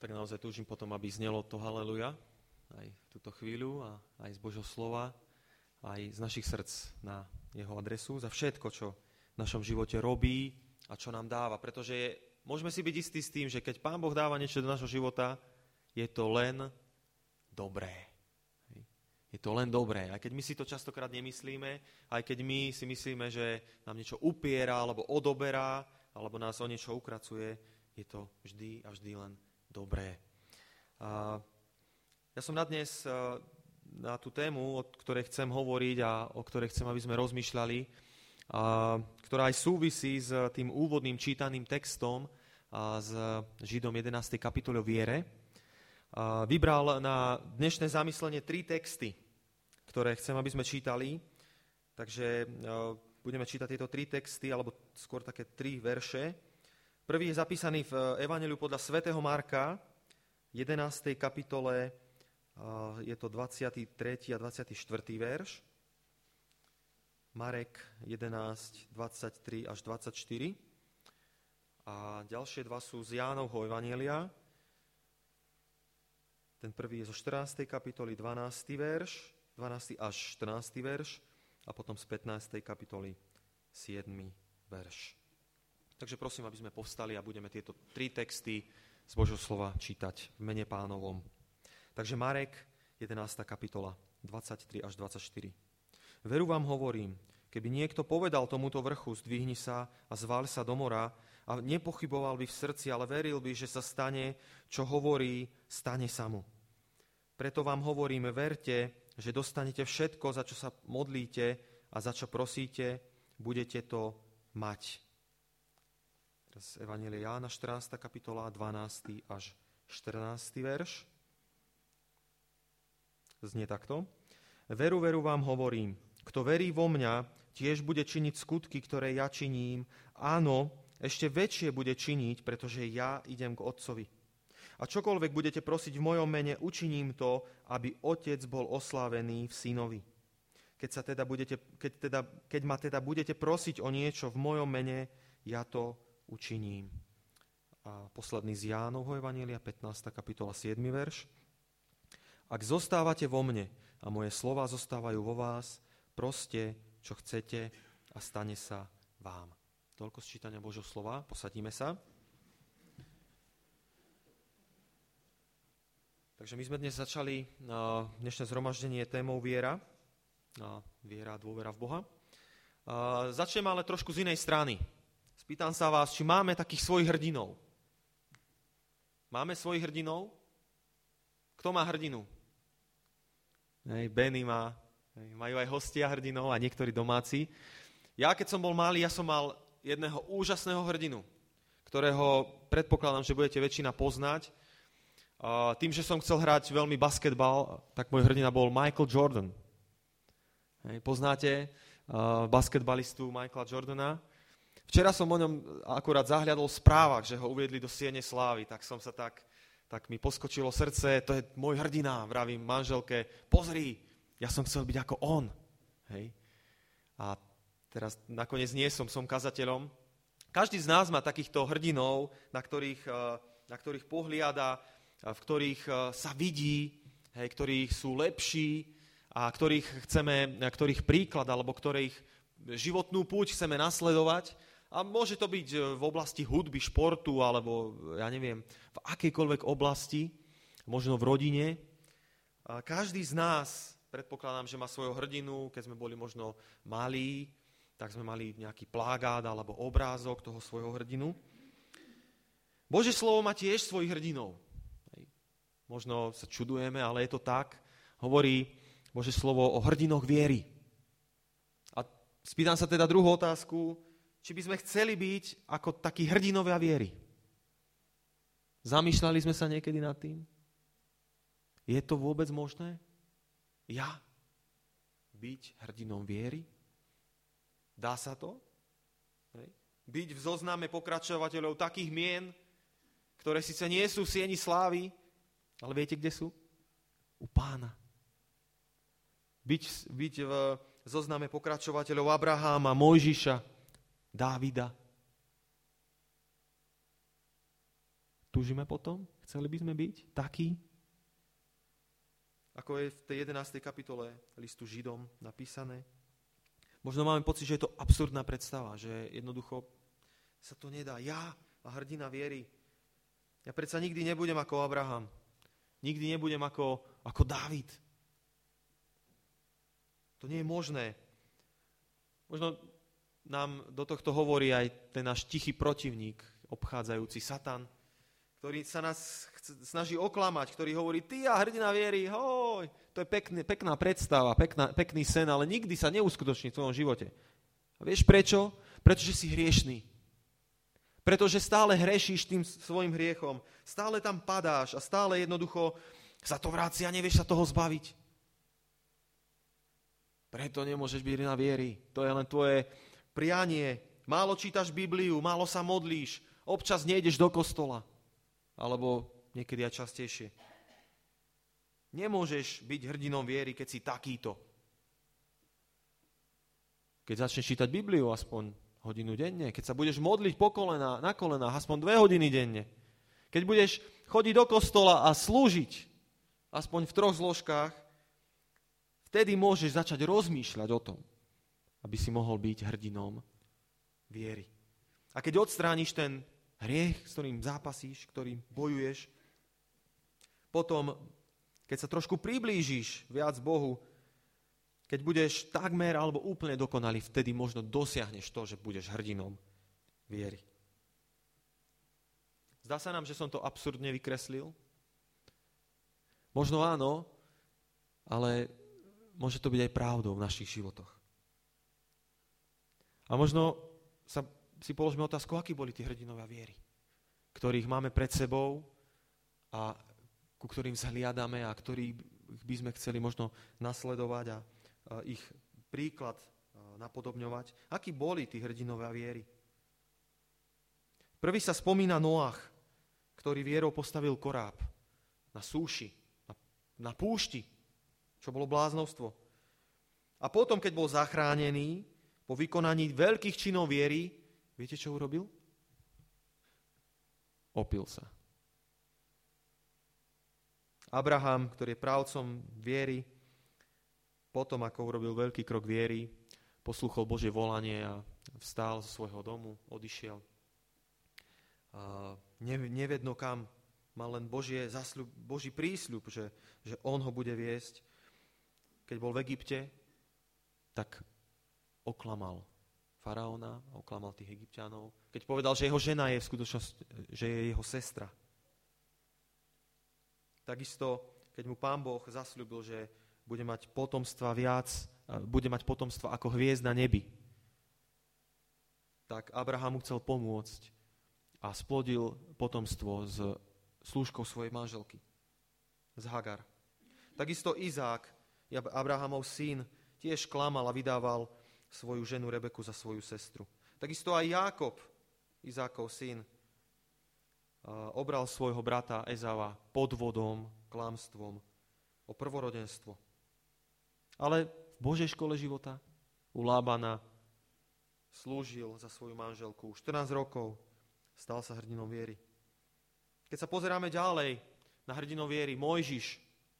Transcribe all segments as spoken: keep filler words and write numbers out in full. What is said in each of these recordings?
tak naozaj túžim potom, aby znelo to haleluja aj v túto chvíľu a aj z Božieho slova, aj z našich srdc na jeho adresu, za všetko, čo v našom živote robí a čo nám dáva. Pretože je, môžeme si byť istí s tým, že keď Pán Boh dáva niečo do našho života, je to len dobré. Je to len dobré. Aj keď my si to častokrát nemyslíme, aj keď my si myslíme, že nám niečo upiera, alebo odoberá, alebo nás o niečo ukracuje, je to vždy a vždy len dobré. A ja som na dnes na tú tému, o ktorej chcem hovoriť a o ktorej chcem, aby sme rozmýšľali, a ktorá aj súvisí s tým úvodným čítaným textom a s Židom jedenástej kapitole o viere, a vybral na dnešné zamyslenie tri texty, ktoré chcem, aby sme čítali. Takže budeme čítať tieto tri texty, alebo skôr také tri verše. Prvý je zapísaný v Evanjeliu podľa svätého Marka, jedenástej kapitole, je to dvadsiaty tretí a dvadsiaty štvrtý verš. Marek jedenásť, dvadsaťtri až dvadsaťštyri. A ďalšie dva sú z Jánovho Evanjelia. Ten prvý je zo štrnástej kapitoly, dvanásty verš, dvanásty až štrnásty verš a potom z pätnástej kapitoly siedmy verš. Takže prosím, aby sme povstali a budeme tieto tri texty z Božieho slova čítať v mene Pánovom. Takže Marek, jedenásta kapitola, dvadsaťtri až dvadsaťštyri. Veru vám hovorím, keby niekto povedal tomuto vrchu, zdvihni sa a zváľ sa do mora, a nepochyboval by v srdci, ale veril by, že sa stane, čo hovorí, stane sa mu. Preto vám hovorím, verte, že dostanete všetko, za čo sa modlíte a za čo prosíte, budete to mať. Teraz Evanjelie Jána, štrnásta kapitola, dvanásty až štrnásty verš. Znie takto. Veru, veru vám hovorím, kto verí vo mňa, tiež bude činiť skutky, ktoré ja činím. Áno, ešte väčšie bude činiť, pretože ja idem k Otcovi. A čokoľvek budete prosiť v mojom mene, učiním to, aby Otec bol oslávený v Synovi. Keď, sa teda budete, keď, teda, keď ma teda budete prosiť o niečo v mojom mene, ja to učiním. A posledný z Jánovho Evanjelia, pätnásta kapitola, siedmy verš. Ak zostávate vo mne a moje slová zostávajú vo vás, proste, čo chcete a stane sa vám. Toľko z čítania Božieho slova. Posadíme sa. Takže my sme dnes začali dnešné zhromaždenie témou viera. Viera a dôvera v Boha. Začneme ale trošku z inej strany. Spýtam sa vás, či máme takých svojich hrdinov. Máme svojich hrdinov? Kto má hrdinu? Hej, Benny má. Hej, majú aj hostia hrdinov a niektorí domáci. Ja, keď som bol malý, ja som mal jedného úžasného hrdinu, ktorého predpokladám, že budete väčšina poznať. Tým, že som chcel hrať veľmi basketbal, tak môj hrdina bol Michael Jordan. Hej, poznáte uh, basketbalistu Michaela Jordana? Včera som o ňom akurát zahliadol v správach, že ho uviedli do Siene slávy, tak som sa tak, tak mi poskočilo srdce, to je môj hrdina, vravím manželke, pozri, ja som chcel byť ako on. Hej. A teraz nakoniec nie som, som kazateľom. Každý z nás má takýchto hrdinov, na ktorých, na ktorých pohliada, v ktorých sa vidí, hej, ktorých sú lepší a ktorých chceme, ktorých príklad alebo ktorých životnú púť chceme nasledovať. A môže to byť v oblasti hudby, športu alebo, ja neviem, v akejkoľvek oblasti, možno v rodine. A každý z nás, predpokladám, že má svojho hrdinu, keď sme boli možno malí, tak sme mali nejaký plagát alebo obrázok toho svojho hrdinu. Božie slovo má tiež svojich hrdinov. Možno sa čudujeme, ale je to tak. Hovorí Božie slovo o hrdinoch viery. A spýtam sa teda druhú otázku, či by sme chceli byť ako takí hrdinovia viery. Zamýšľali sme sa niekedy nad tým? Je to vôbec možné? Ja? Byť hrdinom viery? Dá sa to? Hej. Byť v zozname pokračovateľov takých mien, ktoré síce nie sú v sieni slávy, ale viete, kde sú? U Pána. Byť, byť v zozname pokračovateľov Abraháma, Mojžiša, Dávida. Túžime potom? Chceli by sme byť takí? Ako je v tej jedenástej kapitole listu Židom napísané. Možno máme pocit, že je to absurdná predstava, že jednoducho sa to nedá. Ja a hrdina viery. Ja predsa nikdy nebudem ako Abraham. Nikdy nebudem ako, ako Dávid. To nie je možné. Možno nám do tohto hovorí aj ten náš tichý protivník, obchádzajúci Satan, ktorý sa nás chce, snaží oklamať, ktorý hovorí, ty a hrdina viery, hoj, to je pekný, pekná predstava, pekná, pekný sen, ale nikdy sa neuskutoční v tvojom živote. A vieš prečo? Pretože si hriešný. Pretože stále hrešíš tým svojim hriechom. Stále tam padáš a stále jednoducho sa to vracia a nevieš sa toho zbaviť. Preto nemôžeš byť na viery. To je len tvoje prianie. Málo čítaš Bibliu, málo sa modlíš, občas nejdeš do kostola. Alebo niekedy aj častejšie. Nemôžeš byť hrdinom viery, keď si takýto. Keď začneš čítať Bibliu aspoň hodinu denne, keď sa budeš modliť po kolená, na kolenách aspoň dve hodiny denne, keď budeš chodiť do kostola a slúžiť aspoň v troch zložkách, vtedy môžeš začať rozmýšľať o tom, aby si mohol byť hrdinom viery. A keď odstrániš ten hriech, s ktorým zápasíš, ktorým bojuješ, potom, keď sa trošku priblížiš viac Bohu, keď budeš takmer alebo úplne dokonalý, vtedy možno dosiahneš to, že budeš hrdinom viery. Zdá sa nám, že som to absurdne vykreslil? Možno áno, ale môže to byť aj pravdou v našich životoch. A možno sa si položíme otázku, akí boli tí hrdinovia viery, ktorých máme pred sebou a ku ktorým zhliadame a ktorých by sme chceli možno nasledovať a ich príklad napodobňovať. Akí boli tí hrdinovia viery? Prvý sa spomína Noach, ktorý vierou postavil koráb na súši, na, na púšti, čo bolo bláznovstvo. A potom, keď bol zachránený, po vykonaní veľkých činov viery, viete, čo urobil? Opil sa. Abraham, ktorý je právcom viery, potom, ako urobil veľký krok viery, poslúchol Božie volanie a vstál zo svojho domu, odišiel. A nevedno kam, mal len Božie zasľub, Boží prísľub, že, že on ho bude viesť. Keď bol v Egypte, tak oklamal faraóna, oklamal tých Egypťanov. Keď povedal, že jeho žena je v skutočnosti, že je jeho sestra. Takisto, keď mu Pán Boh zasľúbil, že bude mať potomstva viac, bude mať potomstva ako hviezd na nebi, tak Abraham mu chcel pomôcť a splodil potomstvo s slúžkou svojej manželky, z Hagar. Takisto Izák, Abrahamov syn, tiež klamal a vydával svoju ženu Rebeku za svoju sestru. Takisto aj Jákob, Izákov syn, obral svojho brata Ezava podvodom, klamstvom o prvorodenstvo. Ale v Božej škole života u Lábana slúžil za svoju manželku štrnásť rokov, stal sa hrdinom viery. Keď sa pozeráme ďalej na hrdinov viery, Mojžiš,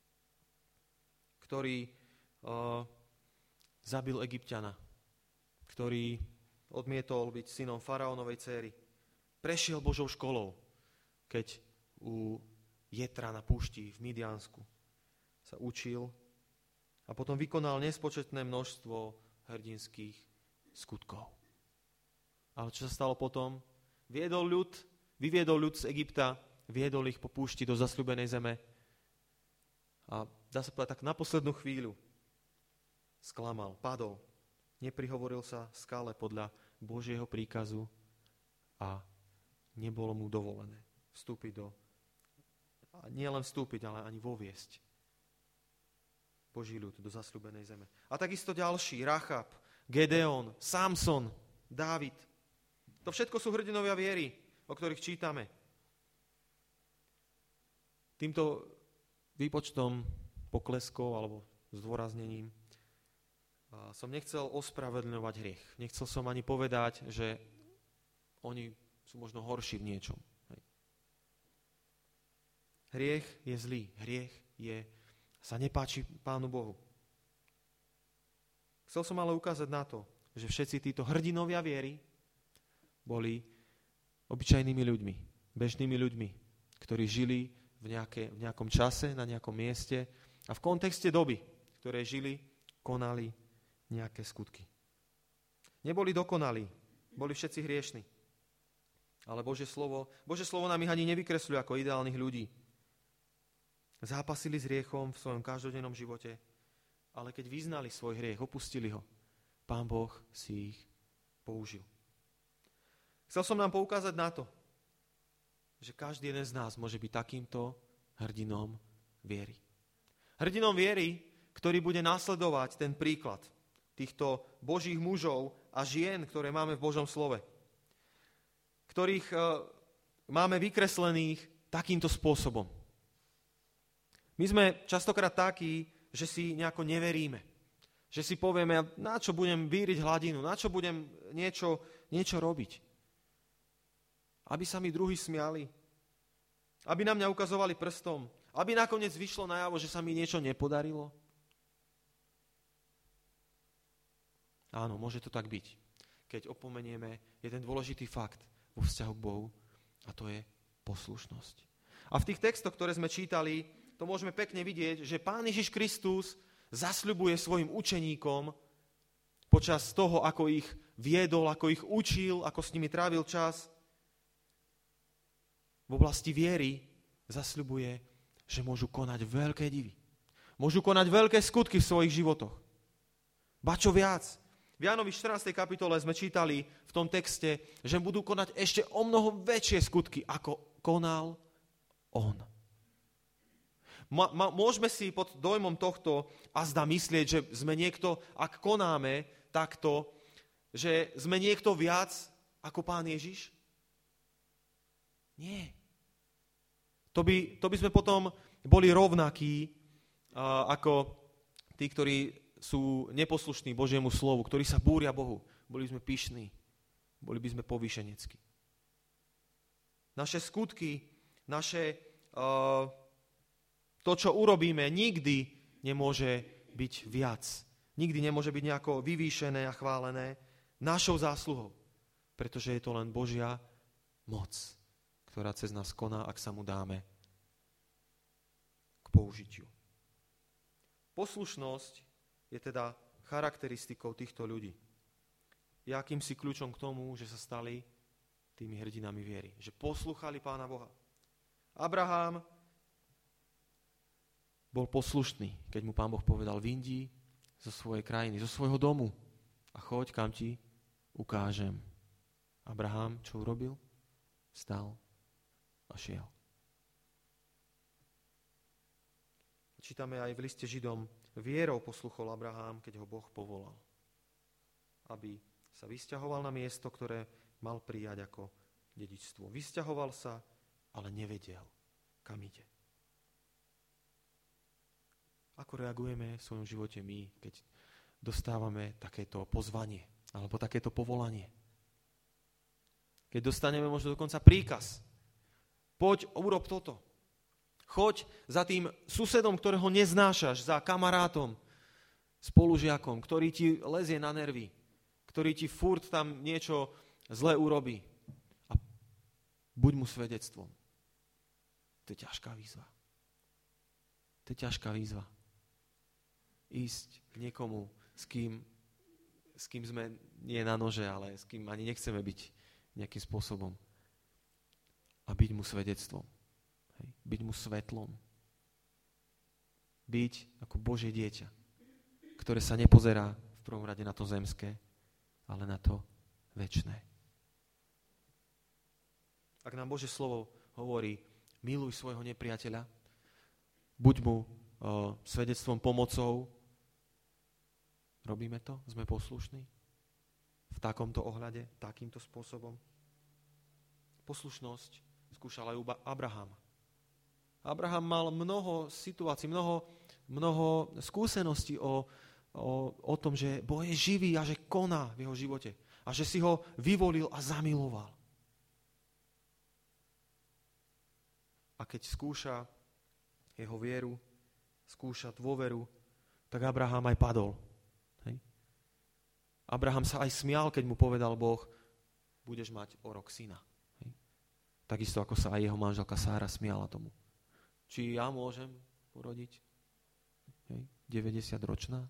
ktorý uh, zabil Egypťana, ktorý odmietol byť synom faraónovej dcéry, prešiel Božou školou, keď u Jetra na púšti v Midiansku sa učil a potom vykonal nespočetné množstvo hrdinských skutkov. Ale čo sa stalo potom? Viedol ľud, vyviedol ľud z Egypta, viedol ich po púšti do zasľúbenej zeme a dá sa povedať tak na poslednú chvíľu sklamal, padol, neprihovoril sa skale podľa Božieho príkazu a nebolo mu dovolené vstúpiť do, a nie len vstúpiť, ale ani voviesť Boží ľud do zasľúbenej zeme. A takisto ďalší, Rachab, Gedeon, Samson, Dávid. To všetko sú hrdinovia viery, o ktorých čítame. Týmto výpočtom pokleskov alebo zdôraznením som nechcel ospravedlňovať hriech. Nechcel som ani povedať, že oni sú možno horší v niečom. Hej. Hriech je zlý. Hriech je, sa nepáči Pánu Bohu. Chcel som ale ukázať na to, že všetci títo hrdinovia viery boli obyčajnými ľuďmi, bežnými ľuďmi, ktorí žili v, nejaké, v nejakom čase, na nejakom mieste a v kontexte doby, v ktorej žili, konali nejaké skutky. Neboli dokonalí, boli všetci hriešni. Ale Božie slovo, Božie slovo nám ich ani nevykresľuje ako ideálnych ľudí. Zápasili s hriechom v svojom každodennom živote, ale keď vyznali svoj hriech, opustili ho, Pán Boh si ich použil. Chcel som nám poukázať na to, že každý jeden z nás môže byť takýmto hrdinom viery. Hrdinom viery, ktorý bude nasledovať ten príklad týchto Božích mužov a žien, ktoré máme v Božom slove, ktorých e, máme vykreslených takýmto spôsobom. My sme častokrát takí, že si nejako neveríme. Že si povieme, na čo budem víriť hladinu, na čo budem niečo, niečo robiť. Aby sa mi druhí smiali. Aby na mňa ukazovali prstom. Aby nakoniec vyšlo najavo, že sa mi niečo nepodarilo. Áno, môže to tak byť. Keď opomenieme jeden dôležitý fakt vo vzťahu k Bohu, a to je poslušnosť. A v tých textoch, ktoré sme čítali, to môžeme pekne vidieť, že Pán Ježiš Kristus zasľubuje svojim učeníkom počas toho, ako ich viedol, ako ich učil, ako s nimi trávil čas. V oblasti viery zasľubuje, že môžu konať veľké divy. Môžu konať veľké skutky v svojich životoch. Ba čo viac, v Jánovi štrnástej kapitole sme čítali v tom texte, že budú konať ešte o mnoho väčšie skutky, ako konal on. Môžeme si pod dojmom tohto azda myslieť, že sme niekto, ak konáme takto, že sme niekto viac ako Pán Ježiš? Nie. To by, to by sme potom boli rovnakí uh, ako tí, ktorí sú neposlušní Božiemu slovu, ktorí sa búria Bohu. Boli by sme pyšní, boli by sme povýšeneckí. Naše skutky, naše... Uh, To, čo urobíme, nikdy nemôže byť viac. Nikdy nemôže byť nejako vyvýšené a chválené našou zásluhou. Pretože je to len Božia moc, ktorá cez nás koná, ak sa mu dáme k použitiu. Poslušnosť je teda charakteristikou týchto ľudí. Je akýmsi kľúčom k tomu, že sa stali tými hrdinami viery. Že poslúchali Pána Boha. Abraham bol poslušný, keď mu Pán Boh povedal, vyjdi zo svojej krajiny, zo svojho domu a choď, kam ti ukážem. Abraham čo urobil? Vstal a šiel. Čítame aj v liste Židom, vierou posluchol Abraham, keď ho Boh povolal, aby sa vysťahoval na miesto, ktoré mal prijať ako dedičstvo. Vysťahoval sa, ale nevedel, kam ide. Ako reagujeme v svojom živote my, keď dostávame takéto pozvanie alebo takéto povolanie? Keď dostaneme možno dokonca príkaz. Poď, urob toto. Choď za tým susedom, ktorého neznášaš, za kamarátom, spolužiakom, ktorý ti lezie na nervy, ktorý ti furt tam niečo zle urobí. A buď mu svedectvom. To je ťažká výzva. To je ťažká výzva. Ísť k niekomu, s kým, s kým sme nie na nože, ale s kým ani nechceme byť nejakým spôsobom. A byť mu svedectvom. Hej. Byť mu svetlom. Byť ako Božie dieťa, ktoré sa nepozerá v prvom rade na to zemské, ale na to večné. Ak nám Božie slovo hovorí, miluj svojho nepriateľa, buď mu o, svedectvom, pomocou, robíme to? Sme poslušní? V takomto ohľade, takýmto spôsobom? Poslušnosť skúšal aj Abraham. Abraham mal mnoho situácií, mnoho, mnoho skúseností o, o, o tom, že Boh je živý a že koná v jeho živote. A že si ho vyvolil a zamiloval. A keď skúša jeho vieru, skúša dôveru, tak Abraham aj padol. Hej. Abraham sa aj smial, keď mu povedal Boh, budeš mať o rok syna. Hej. Takisto ako sa aj jeho manželka Sára smiala tomu. Či ja môžem porodiť? Hej. deväťdesiatročná?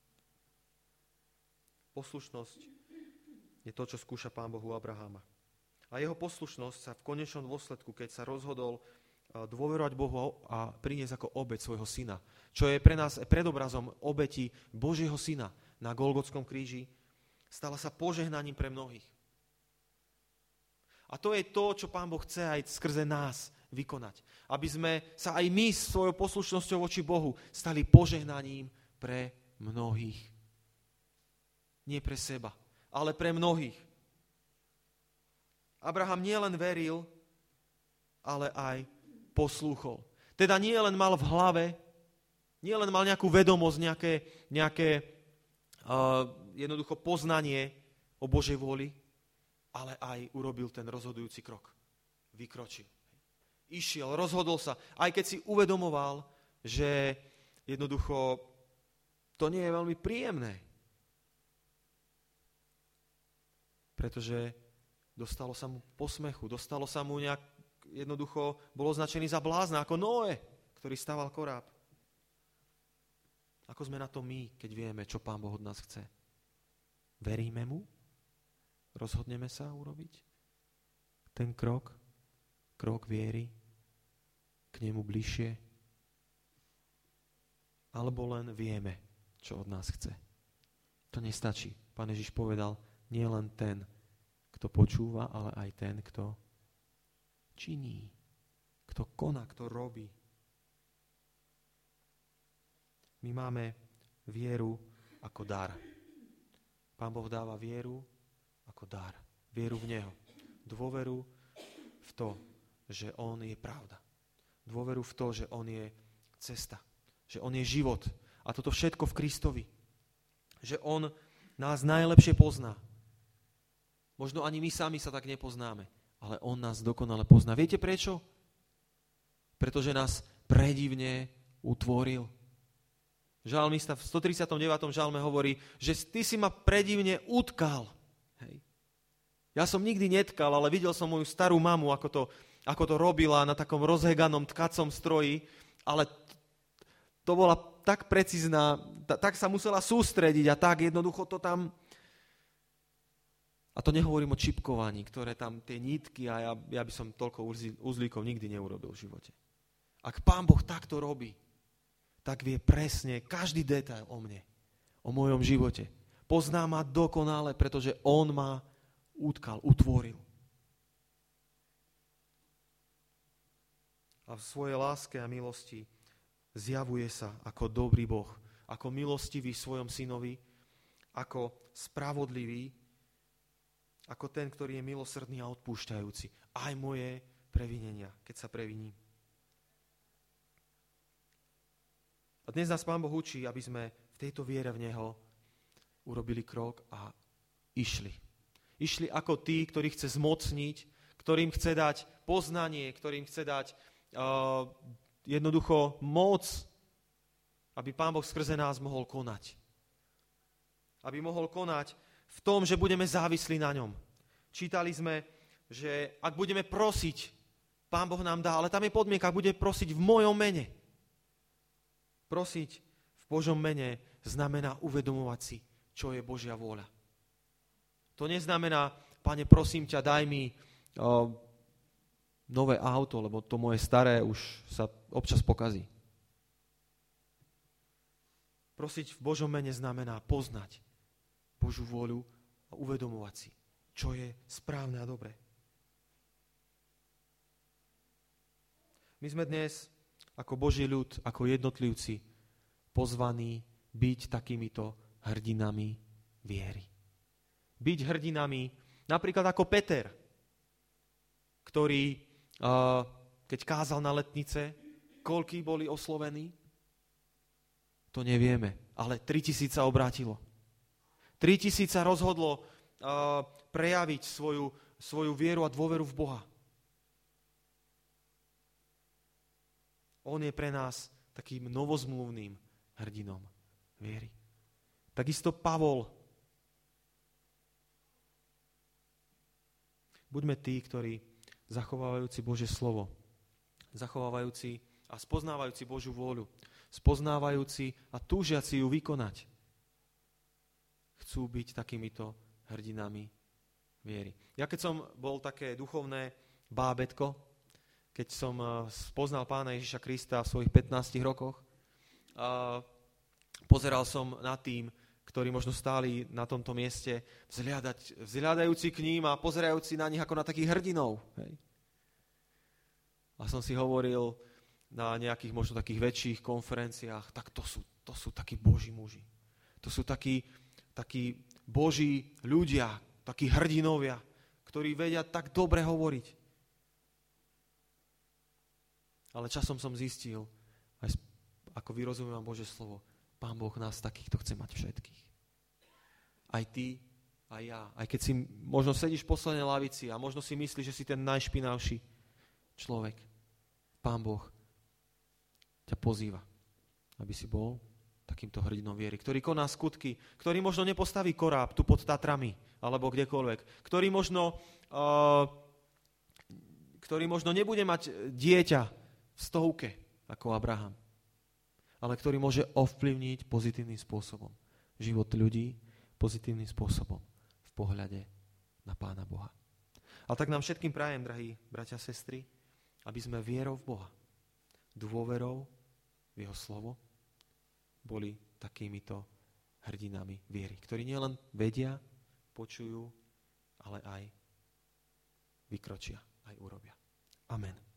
Poslušnosť je to, čo skúša Pán Boh u Abrahama. A jeho poslušnosť sa v konečnom dôsledku, keď sa rozhodol dôverovať Bohu a priniesť ako obeť svojho syna, čo je pre nás predobrazom obeti Božieho syna na Golgotskom kríži, stala sa požehnaním pre mnohých. A to je to, čo Pán Boh chce aj skrze nás vykonať. Aby sme sa aj my svojou poslušnosťou voči Bohu stali požehnaním pre mnohých. Nie pre seba, ale pre mnohých. Abraham nielen veril, ale aj poslúchol. Teda nie len mal v hlave, nie len mal nejakú vedomosť, nejaké, nejaké uh, jednoducho poznanie o Božej vôli, ale aj urobil ten rozhodujúci krok. Vykročil. Išiel, rozhodol sa, aj keď si uvedomoval, že jednoducho to nie je veľmi príjemné. Pretože dostalo sa mu posmechu, dostalo sa mu nejak, jednoducho bol označený za blázna, ako Noé, ktorý staval koráb. Ako sme na to my, keď vieme, čo Pán Boh od nás chce? Veríme mu? Rozhodneme sa urobiť ten krok, krok viery, k nemu bližšie? Alebo len vieme, čo od nás chce? To nestačí. Pán Ježiš povedal, nie len ten, kto počúva, ale aj ten, kto činí, kto koná, kto robí. My máme vieru ako dar. Pán Boh dáva vieru ako dar. Vieru v Neho. Dôveru v to, že On je pravda. Dôveru v to, že On je cesta. Že On je život. A toto všetko v Kristovi. Že On nás najlepšie pozná. Možno ani my sami sa tak nepoznáme, ale On nás dokonale pozná. Viete prečo? Pretože nás predivne utvoril. Žalmista v stotridsiatom deviatom žalme hovorí, že ty si ma predivne utkal. Hej. Ja som nikdy netkal, ale videl som moju starú mamu, ako to, ako to robila na takom rozheganom tkacom stroji, ale to bola tak precízna, tak sa musela sústrediť a tak jednoducho to tam... A to nehovorím o čipkovaní, ktoré tam tie nitky a ja, ja by som toľko uzlíkov nikdy neurobil v živote. Ak Pán Boh takto robí, tak vie presne každý detail o mne, o mojom živote. Pozná ma dokonale, pretože On ma utkal, utvoril. A v svojej láske a milosti zjavuje sa ako dobrý Boh, ako milostivý v svojom synovi, ako spravodlivý, ako ten, ktorý je milosrdný a odpúšťajúci. Aj moje previnenia, keď sa previním. A dnes nás Pán Boh učí, aby sme v tejto viere v Neho urobili krok a išli. Išli ako tí, ktorí chce zmocniť, ktorým chce dať poznanie, ktorým chce dať uh, jednoducho moc, aby Pán Boh skrze nás mohol konať. Aby mohol konať v tom, že budeme závislí na ňom. Čítali sme, že ak budeme prosiť, Pán Boh nám dá, ale tam je podmienka, ak bude prosiť v mojom mene. Prosiť v Božom mene znamená uvedomovať si, čo je Božia vôľa. To neznamená, Pane, prosím ťa, daj mi o, nové auto, lebo to moje staré už sa občas pokazí. Prosiť v Božom mene znamená poznať Božú vôľu a uvedomovať si, čo je správne a dobré. My sme dnes ako Boží ľud, ako jednotlivci pozvaní byť takýmito hrdinami viery. Byť hrdinami napríklad ako Peter, ktorý, keď kázal na letnice, koľkí boli oslovení? To nevieme, ale tritisíc sa obrátilo. tritisíc sa rozhodlo uh, prejaviť svoju, svoju vieru a dôveru v Boha. On je pre nás takým novozmluvným hrdinom viery. Takisto Pavol. Buďme tí, ktorí zachovávajúci Božie slovo, zachovávajúci a spoznávajúci Božiu vôľu, spoznávajúci a túžiaci ju vykonať, chcú byť takýmito hrdinami viery. Ja keď som bol také duchovné bábätko, keď som spoznal Pána Ježiša Krista v svojich pätnástich rokoch, a pozeral som na tým, ktorí možno stáli na tomto mieste, vzhľadať, vzhľadajúci k ním a pozerajúci na nich ako na takých hrdinov. Hej. A som si hovoril na nejakých možno takých väčších konferenciách, tak to sú, to sú takí Boží muži. To sú takí, takí Boží ľudia, takí hrdinovia, ktorí vedia tak dobre hovoriť. Ale časom som zistil, aj ako vyrozumiem Božie slovo, Pán Boh nás takýchto chce mať všetkých. Aj ty, aj ja. Aj keď si možno sedíš v poslednej lavici a možno si myslíš, že si ten najšpinavší človek. Pán Boh ťa pozýva, aby si bol takýmto hrdinom viery, ktorý koná skutky, ktorý možno nepostaví koráb tu pod Tatrami, alebo kdekoľvek, ktorý možno, uh, ktorý možno nebude mať dieťa v stovke, ako Abraham, ale ktorý môže ovplyvniť pozitívnym spôsobom život ľudí, pozitívnym spôsobom v pohľade na Pána Boha. A tak nám všetkým prajem, drahí bratia a sestry, aby sme vierou v Boha, dôverou v Jeho slovo boli takýmito hrdinami viery, ktorí nielen vedia, počujú, ale aj vykročia, aj urobia. Amen.